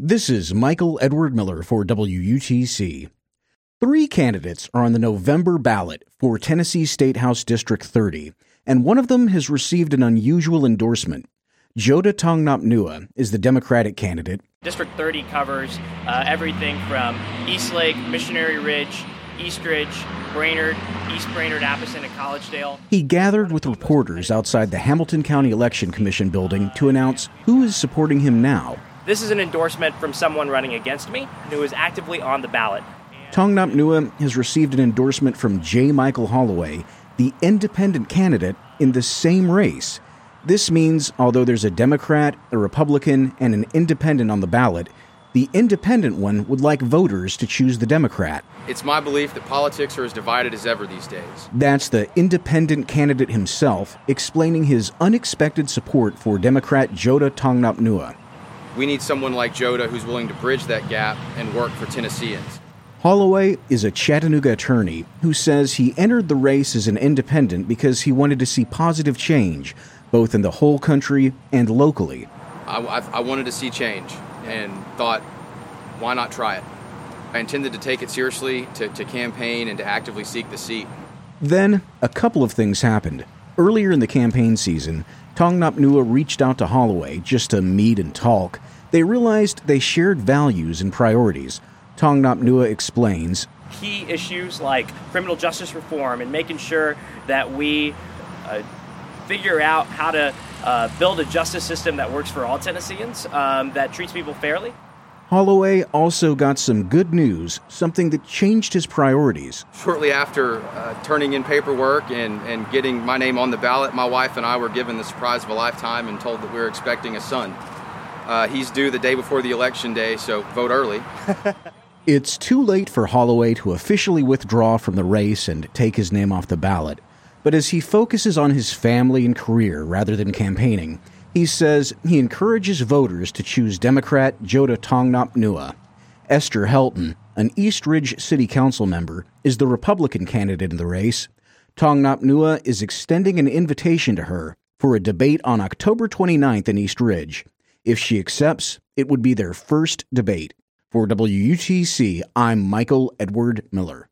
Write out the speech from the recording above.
This is Michael Edward Miller for WUTC. 3 candidates are on the November ballot for Tennessee State House District 30, and one of them has received an unusual endorsement. Joda Tongnapnua is the Democratic candidate. District 30 covers everything from Eastlake, Missionary Ridge, Eastridge, Brainerd, East Brainerd, Appleton, and Collegedale. He gathered with reporters outside the Hamilton County Election Commission building to announce who is supporting him now. This is an endorsement from someone running against me who is actively on the ballot. Tongnapnua has received an endorsement from J. Michael Holloway, the independent candidate in the same race. This means, although there's a Democrat, a Republican, and an independent on the ballot, the independent one would like voters to choose the Democrat. It's my belief that politics are as divided as ever these days. That's the independent candidate himself explaining his unexpected support for Democrat Joda Tongnapnua. We need someone like Joda who's willing to bridge that gap and work for Tennesseans. Holloway is a Chattanooga attorney who says he entered the race as an independent because he wanted to see positive change, both in the whole country and locally. I wanted to see change and thought, why not try it? I intended to take it seriously, to campaign and to actively seek the seat. Then, a couple of things happened. Earlier in the campaign season, Tongnapnua reached out to Holloway just to meet and talk. They realized they shared values and priorities. Tongnapnua explains, Key issues like criminal justice reform and making sure that we figure out how to build a justice system that works for all Tennesseans, that treats people fairly. Holloway also got some good news, something that changed his priorities. Shortly after turning in paperwork and getting my name on the ballot, my wife and I were given the surprise of a lifetime and told that we were expecting a son. He's due the day before the election day, so vote early. It's too late for Holloway to officially withdraw from the race and take his name off the ballot. But as he focuses on his family and career rather than campaigning, he says he encourages voters to choose Democrat Joda Tongnapnua. Esther Helton, an Eastridge City Council member, is the Republican candidate in the race. Tongnapnua is extending an invitation to her for a debate on October 29th in Eastridge. If she accepts, it would be their first debate. For WUTC, I'm Michael Edward Miller.